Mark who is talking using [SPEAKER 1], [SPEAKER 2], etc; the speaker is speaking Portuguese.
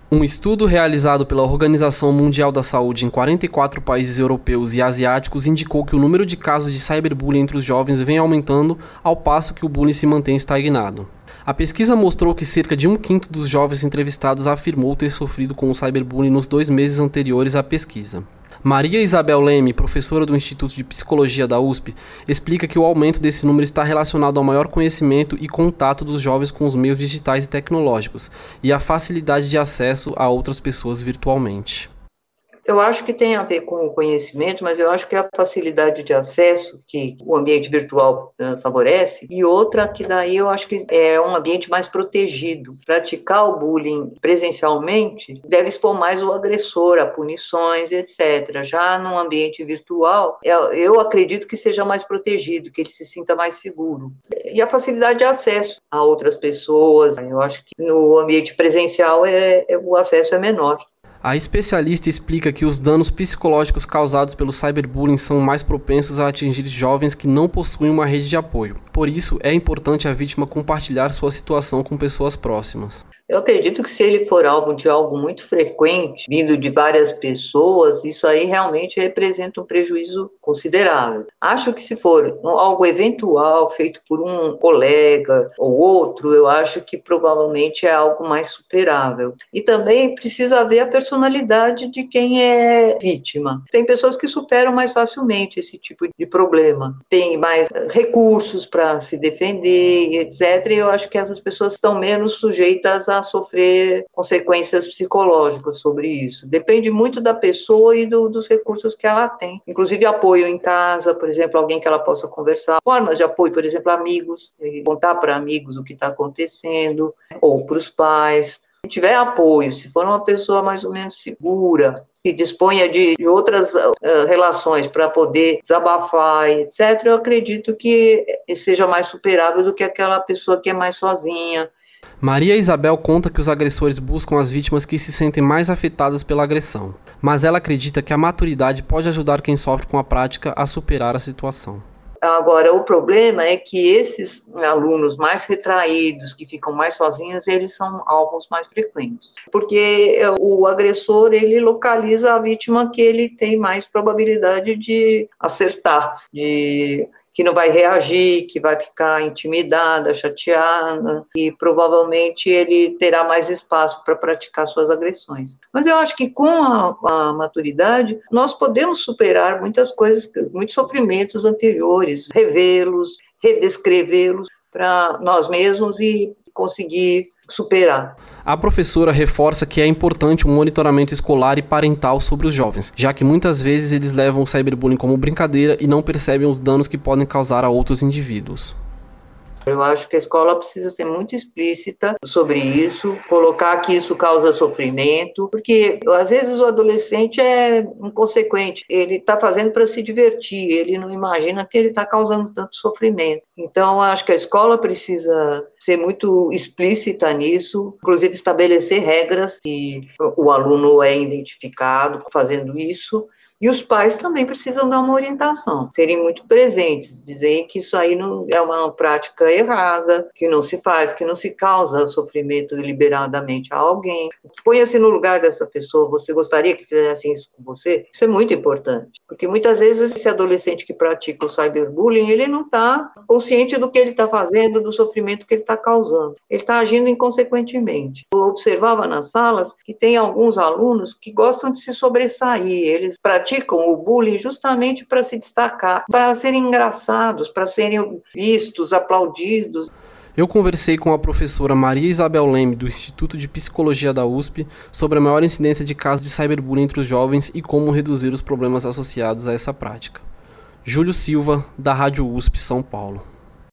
[SPEAKER 1] Um estudo realizado pela Organização Mundial da Saúde em 44 países europeus e asiáticos indicou que o número de casos de cyberbullying entre os jovens vem aumentando ao passo que o bullying se mantém estagnado. A pesquisa mostrou que cerca de 1/5 dos jovens entrevistados afirmou ter sofrido com o cyberbullying nos 2 meses anteriores à pesquisa. Maria Isabel Leme, professora do Instituto de Psicologia da USP, explica que o aumento desse número está relacionado ao maior conhecimento e contato dos jovens com os meios digitais e tecnológicos e à facilidade de acesso a outras pessoas virtualmente.
[SPEAKER 2] Eu acho que tem a ver com o conhecimento, mas eu acho que é a facilidade de acesso que o ambiente virtual favorece, e outra que daí eu acho que é um ambiente mais protegido. Praticar o bullying presencialmente deve expor mais o agressor a punições, etc. Já num ambiente virtual, eu acredito que seja mais protegido, que ele se sinta mais seguro. E a facilidade de acesso a outras pessoas, eu acho que no ambiente presencial o acesso é menor.
[SPEAKER 1] A especialista explica que os danos psicológicos causados pelo cyberbullying são mais propensos a atingir jovens que não possuem uma rede de apoio. Por isso, é importante a vítima compartilhar sua situação com pessoas próximas.
[SPEAKER 2] Eu acredito que se ele for alvo de algo muito frequente, vindo de várias pessoas, isso aí realmente representa um prejuízo considerável. Acho que se for algo eventual, feito por um colega ou outro, eu acho que provavelmente é algo mais superável. E também precisa ver a personalidade de quem é vítima. Tem pessoas que superam mais facilmente esse tipo de problema, tem mais recursos para se defender, etc. E eu acho que essas pessoas estão menos sujeitas a sofrer consequências psicológicas sobre isso. Depende muito da pessoa e dos recursos que ela tem. Inclusive apoio em casa, por exemplo, alguém que ela possa conversar. Formas de apoio, por exemplo, amigos, contar para amigos o que está acontecendo, ou para os pais. Se tiver apoio, se for uma pessoa mais ou menos segura, que disponha de outras relações para poder desabafar, etc., eu acredito que seja mais superável do que aquela pessoa que é mais sozinha.
[SPEAKER 1] Maria Isabel conta que os agressores buscam as vítimas que se sentem mais afetadas pela agressão, mas ela acredita que a maturidade pode ajudar quem sofre com a prática a superar a situação.
[SPEAKER 2] Agora, o problema é que esses alunos mais retraídos, que ficam mais sozinhos, eles são alvos mais frequentes. Porque o agressor, ele localiza a vítima que ele tem mais probabilidade de acertar, que não vai reagir, que vai ficar intimidada, chateada, e provavelmente ele terá mais espaço para praticar suas agressões. Mas eu acho que com a maturidade, nós podemos superar muitas coisas, muitos sofrimentos anteriores, revê-los, redescrevê-los para nós mesmos e conseguir superar.
[SPEAKER 1] A professora reforça que é importante um monitoramento escolar e parental sobre os jovens, já que muitas vezes eles levam o cyberbullying como brincadeira e não percebem os danos que podem causar a outros indivíduos.
[SPEAKER 2] Eu acho que a escola precisa ser muito explícita sobre isso, colocar que isso causa sofrimento, porque às vezes o adolescente é inconsequente, ele está fazendo para se divertir, ele não imagina que ele está causando tanto sofrimento. Então, acho que a escola precisa ser muito explícita nisso, inclusive estabelecer regras se o aluno é identificado fazendo isso. E os pais também precisam dar uma orientação, serem muito presentes, dizerem que isso aí não é uma prática errada, que não se faz, que não se causa sofrimento deliberadamente a alguém. Ponha-se no lugar dessa pessoa, você gostaria que fizessem isso com você? Isso é muito importante, porque muitas vezes esse adolescente que pratica o cyberbullying, ele não está consciente do que ele está fazendo, do sofrimento que ele está causando. Ele está agindo inconsequentemente. Eu observava nas salas que tem alguns alunos que gostam de se sobressair, eles praticam o bullying justamente para se destacar, para serem engraçados, para serem vistos, aplaudidos.
[SPEAKER 1] Eu conversei com a professora Maria Isabel Leme, do Instituto de Psicologia da USP, sobre a maior incidência de casos de cyberbullying entre os jovens e como reduzir os problemas associados a essa prática. Júlio Silva, da Rádio USP São Paulo.